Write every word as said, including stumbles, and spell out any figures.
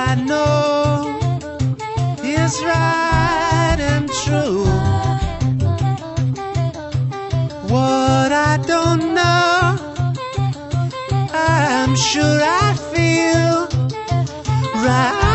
I know is right and true. What I don't know, I'm sure I feel right.